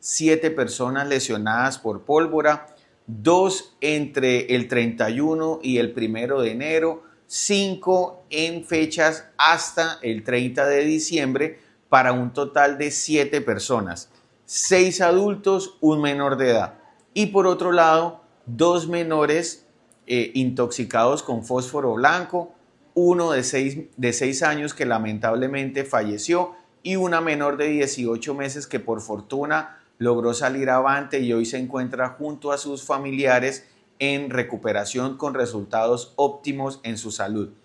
7 personas lesionadas por pólvora, 2 entre el 31 y el 1 de enero, 5 en fechas hasta el 30 de diciembre, para un total de 7 personas, 6 adultos, un menor de edad. Y por otro lado, 2 menores intoxicados con fósforo blanco, uno de 6 años que lamentablemente falleció y una menor de 18 meses que por fortuna logró salir avante y hoy se encuentra junto a sus familiares en recuperación con resultados óptimos en su salud.